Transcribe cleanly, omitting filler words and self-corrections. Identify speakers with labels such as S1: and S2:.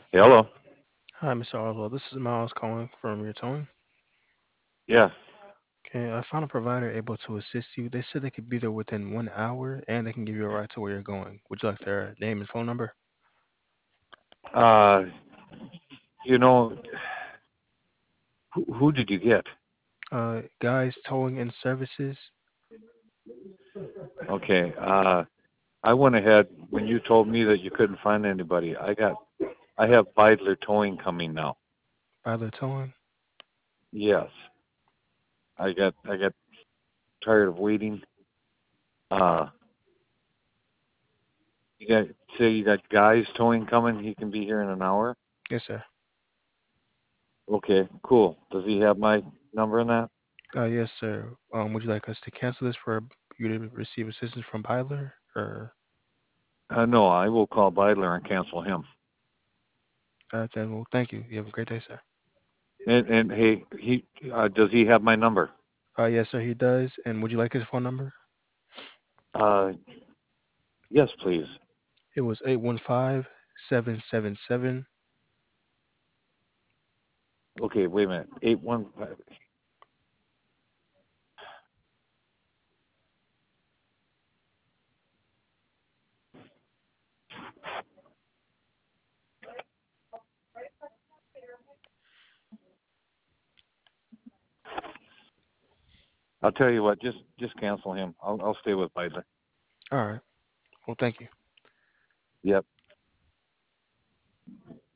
S1: Hello.
S2: Hi, Mr. Oswald. This is Miles calling from your towing.
S1: Yes.
S2: Okay, I found a provider able to assist you. They said they could be there within 1 hour and they can give you a ride to where you're going. Would you like their name and phone number?
S1: Uh, you know, who did you get?
S2: Guys, towing and services.
S1: Okay. I went ahead when you told me that you couldn't find anybody. I have Beidler Towing coming now.
S2: By the towing.
S1: Yes. I got tired of waiting. Uh, you got say you got guys towing coming. He can be here in an hour.
S2: Yes, sir.
S1: Okay. Cool. Does he have my number in that?
S2: Yes, sir. Would you like us to cancel this for you to receive assistance from Byler? Or
S1: No. I will call Beidler and cancel him.
S2: then, well, thank you. You have a great day, sir.
S1: And hey, he does he have my number?
S2: Yes, sir. He does. And would you like his phone number?
S1: Uh, yes, please.
S2: It was 815-777.
S1: Okay, wait a minute. 815. I'll tell you what. Just cancel him. I'll stay with Beidler.
S2: All right. Well, thank you.
S1: Yep.